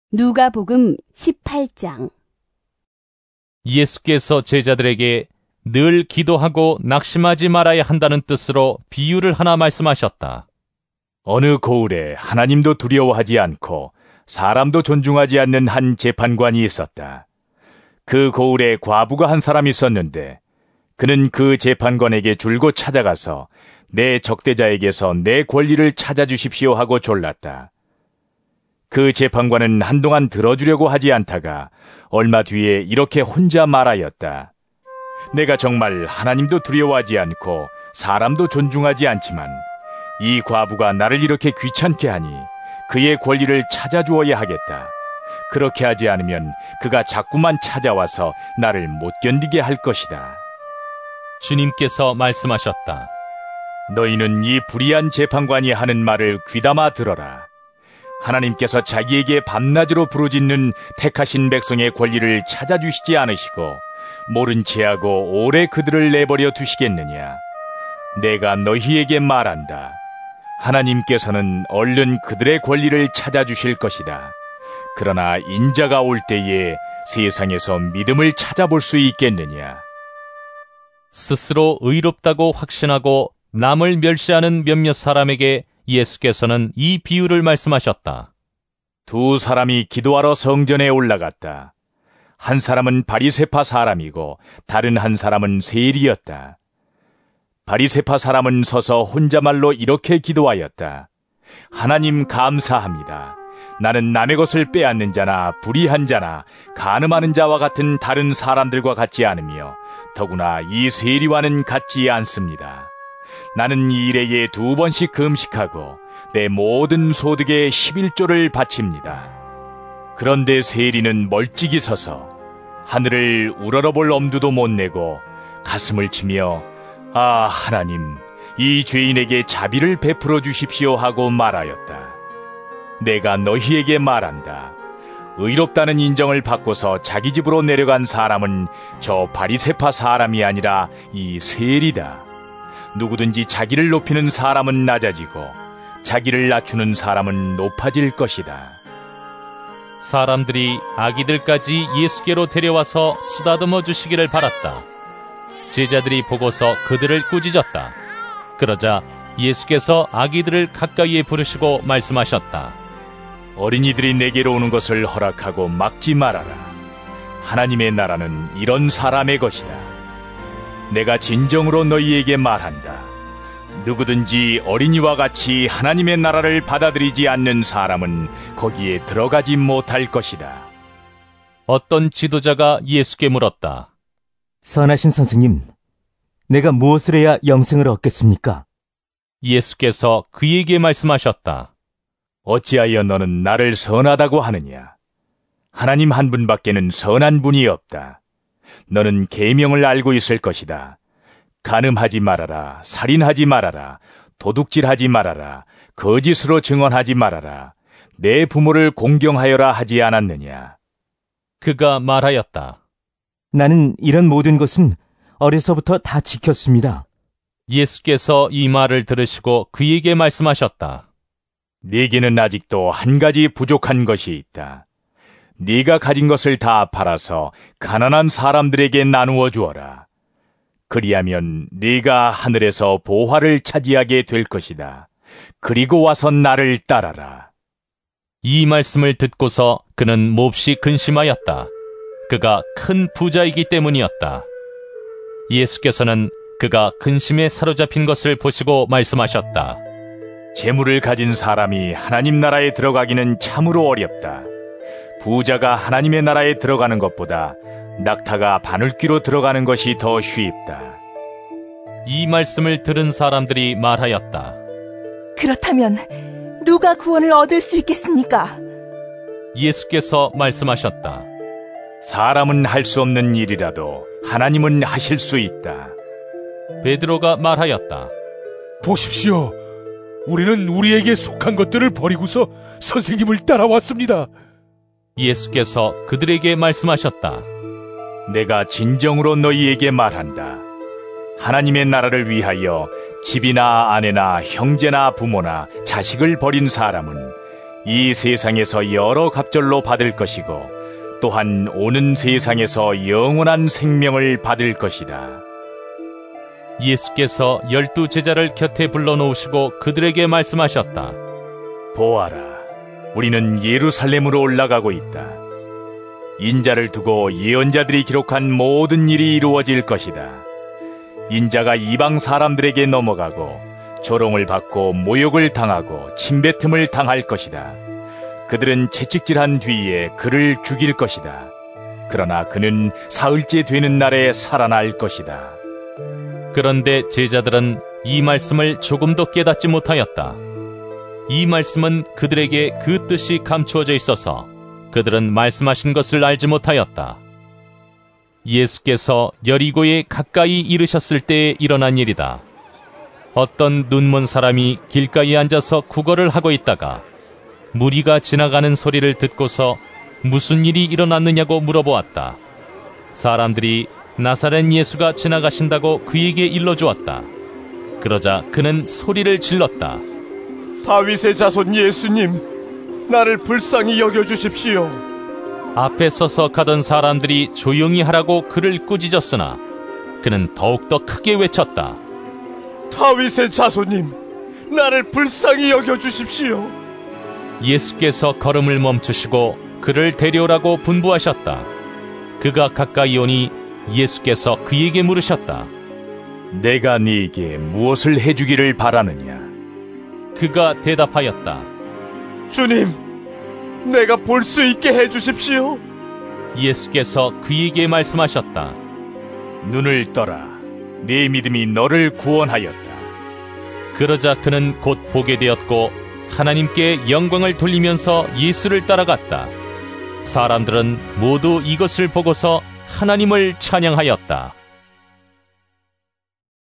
누가복음 18장. 예수께서 제자들에게 늘 기도하고 낙심하지 말아야 한다는 뜻으로 비유를 하나 말씀하셨다. 어느 고을에 하나님도 두려워하지 않고 사람도 존중하지 않는 한 재판관이 있었다. 그 고을에 과부가 한 사람이 있었는데 그는 그 재판관에게 줄곧 찾아가서 내 적대자에게서 내 권리를 찾아주십시오 하고 졸랐다. 그 재판관은 한동안 들어주려고 하지 않다가 얼마 뒤에 이렇게 혼자 말하였다. 내가 정말 하나님도 두려워하지 않고 사람도 존중하지 않지만 이 과부가 나를 이렇게 귀찮게 하니 그의 권리를 찾아주어야 하겠다. 그렇게 하지 않으면 그가 자꾸만 찾아와서 나를 못 견디게 할 것이다. 주님께서 말씀하셨다. 너희는 이 불의한 재판관이 하는 말을 귀담아 들어라. 하나님께서 자기에게 밤낮으로 부르짖는 택하신 백성의 권리를 찾아주시지 않으시고 모른 체하고 오래 그들을 내버려 두시겠느냐. 내가 너희에게 말한다. 하나님께서는 얼른 그들의 권리를 찾아주실 것이다. 그러나 인자가 올 때에 세상에서 믿음을 찾아볼 수 있겠느냐. 스스로 의롭다고 확신하고 남을 멸시하는 몇몇 사람에게 예수께서는 이 비유를 말씀하셨다. 두 사람이 기도하러 성전에 올라갔다. 한 사람은 바리새파 사람이고 다른 한 사람은 세리였다. 바리새파 사람은 서서 혼자말로 이렇게 기도하였다. 하나님 감사합니다. 나는 남의 것을 빼앗는 자나 불의한 자나 간음하는 자와 같은 다른 사람들과 같지 않으며 더구나 이 세리와는 같지 않습니다. 나는 일해에 2번씩 금식하고 내 모든 소득의 11조를 바칩니다. 그런데 세리는 멀찍이 서서 하늘을 우러러볼 엄두도 못 내고 가슴을 치며 아 하나님, 이 죄인에게 자비를 베풀어 주십시오 하고 말하였다. 내가 너희에게 말한다. 의롭다는 인정을 받고서 자기 집으로 내려간 사람은 저 바리새파 사람이 아니라 이 세리다. 누구든지 자기를 높이는 사람은 낮아지고 자기를 낮추는 사람은 높아질 것이다. 사람들이 아기들까지 예수께로 데려와서 쓰다듬어 주시기를 바랐다. 제자들이 보고서 그들을 꾸짖었다. 그러자 예수께서 아기들을 가까이에 부르시고 말씀하셨다. 어린이들이 내게로 오는 것을 허락하고 막지 말아라. 하나님의 나라는 이런 사람의 것이다. 내가 진정으로 너희에게 말한다. 누구든지 어린이와 같이 하나님의 나라를 받아들이지 않는 사람은 거기에 들어가지 못할 것이다. 어떤 지도자가 예수께 물었다. 선하신 선생님, 내가 무엇을 해야 영생을 얻겠습니까? 예수께서 그에게 말씀하셨다. 어찌하여 너는 나를 선하다고 하느냐? 하나님 한 분밖에는 선한 분이 없다. 너는 계명을 알고 있을 것이다. 간음하지 말아라, 살인하지 말아라, 도둑질하지 말아라, 거짓으로 증언하지 말아라, 내 부모를 공경하여라 하지 않았느냐? 그가 말하였다. 나는 이런 모든 것은 어려서부터 다 지켰습니다. 예수께서 이 말을 들으시고 그에게 말씀하셨다. 네게는 아직도 한 가지 부족한 것이 있다. 네가 가진 것을 다 팔아서 가난한 사람들에게 나누어 주어라. 그리하면 네가 하늘에서 보화를 차지하게 될 것이다. 그리고 와서 나를 따라라. 이 말씀을 듣고서 그는 몹시 근심하였다. 그가 큰 부자이기 때문이었다. 예수께서는 그가 근심에 사로잡힌 것을 보시고 말씀하셨다. 재물을 가진 사람이 하나님 나라에 들어가기는 참으로 어렵다. 부자가 하나님의 나라에 들어가는 것보다 낙타가 바늘귀로 들어가는 것이 더 쉽다. 이 말씀을 들은 사람들이 말하였다. 그렇다면 누가 구원을 얻을 수 있겠습니까? 예수께서 말씀하셨다. 사람은 할 수 없는 일이라도 하나님은 하실 수 있다. 베드로가 말하였다. 보십시오. 우리는 우리에게 속한 것들을 버리고서 선생님을 따라왔습니다. 예수께서 그들에게 말씀하셨다. 내가 진정으로 너희에게 말한다. 하나님의 나라를 위하여 집이나 아내나 형제나 부모나 자식을 버린 사람은 이 세상에서 여러 갑절로 받을 것이고 또한 오는 세상에서 영원한 생명을 받을 것이다. 예수께서 12 제자를 곁에 불러놓으시고 그들에게 말씀하셨다. 보아라, 우리는 예루살렘으로 올라가고 있다. 인자를 두고 예언자들이 기록한 모든 일이 이루어질 것이다. 인자가 이방 사람들에게 넘어가고 조롱을 받고 모욕을 당하고 침뱉음을 당할 것이다. 그들은 채찍질한 뒤에 그를 죽일 것이다. 그러나 그는 사흘째 되는 날에 살아날 것이다. 그런데 제자들은 이 말씀을 조금도 깨닫지 못하였다. 이 말씀은 그들에게 그 뜻이 감추어져 있어서 그들은 말씀하신 것을 알지 못하였다. 예수께서 여리고에 가까이 이르셨을 때에 일어난 일이다. 어떤 눈먼 사람이 길가에 앉아서 구걸을 하고 있다가 무리가 지나가는 소리를 듣고서 무슨 일이 일어났느냐고 물어보았다. 사람들이 나사렛 예수가 지나가신다고 그에게 일러주었다. 그러자 그는 소리를 질렀다. 다윗의 자손 예수님, 나를 불쌍히 여겨주십시오. 앞에 서서 가던 사람들이 조용히 하라고 그를 꾸짖었으나 그는 더욱더 크게 외쳤다. 다윗의 자손님, 나를 불쌍히 여겨주십시오. 예수께서 걸음을 멈추시고 그를 데려오라고 분부하셨다. 그가 가까이 오니 예수께서 그에게 물으셨다. 내가 네게 무엇을 해주기를 바라느냐? 그가 대답하였다. 주님, 내가 볼 수 있게 해주십시오. 예수께서 그에게 말씀하셨다. 눈을 떠라. 네 믿음이 너를 구원하였다. 그러자 그는 곧 보게 되었고 하나님께 영광을 돌리면서 예수를 따라갔다. 사람들은 모두 이것을 보고서 하나님을 찬양하였다.